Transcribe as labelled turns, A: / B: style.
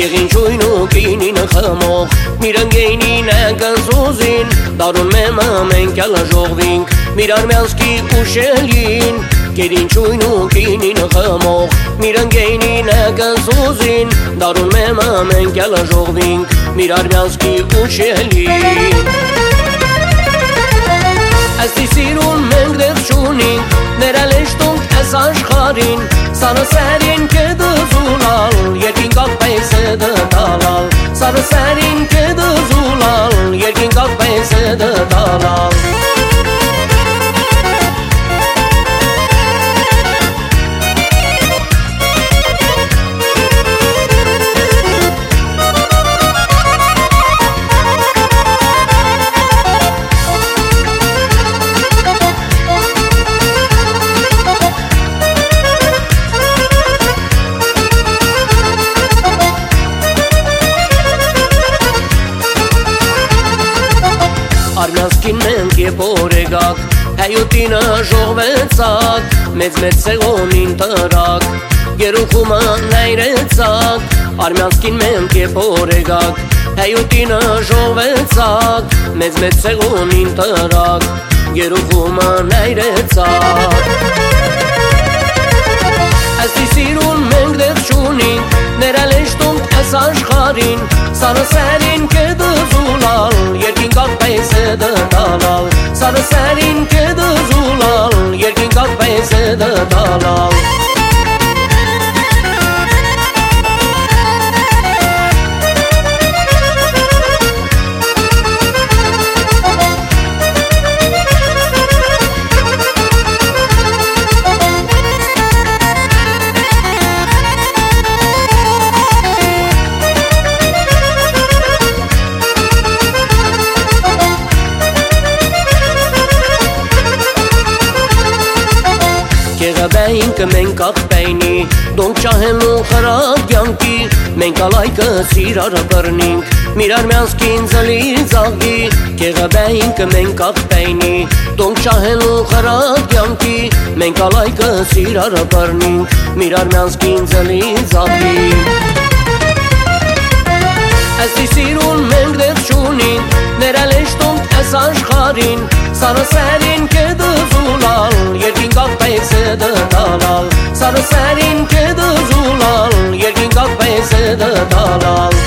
A: Եղին շույն ու կինին խմող Միրանգեյնին ակնսուզին Դարուն մեմը մենք յալը ժողվինք Միրարմյանսկի ուշելին Եղին շույն ու կինին խմող Միրանգեյնին ակնսուզին Դարուն մեմը մենք յալը ժողվինք Միրարմյանսկի ուշելին Այսի սիրուն մենք դեր շունինք Ներալեշտունք այս աշխարին Սանը սերին կդզուլալ Երկին կակ պայսը դտալալ Սանը սերին կդզուլալ Երկին կակ պայսը դտալալ Արմյանսկին մենք եփոր եկակ Հայուտինը ժողվեցակ Մեծ սեղոնին տրակ Գերուխումը նայրեցակ Արմյանսկին մենք եփոր եկակ Հայուտինը ժողվեցակ Մեծ սեղոնին տրակ Գերուխումը նայրեցակ Այսի սիրուն մենք դեր շունին Ներալեշտունք այս աշխարին Սանը սերին կդզուլալ Երկին կակ պայսը դտալալ Սանը սերին կդզուլալ Երկին կակ պայսը դտալալ Կեղաբայինքը մենք աղպայնի Դոնք ճահելու խրակ յանքի Մենք ալայկը սիրարը բրնինք Միրարմյանսկին զլիր զաղգի Կեղաբայինքը մենք աղպայնի Դոնք ճահելու խրակ յանքի Մենք ալայկը սիրարը բրնինք Միրարմյանսկին զլիր զաղգի Այսի սիրուն մենք դեր շունին Ներալեշտունք այս աշխարին Սանը սերին կդզուլալ Երկին կակ պայսը դտալալ Սանը սերին կդզուլալ Երկին կակ պայսը դտալալ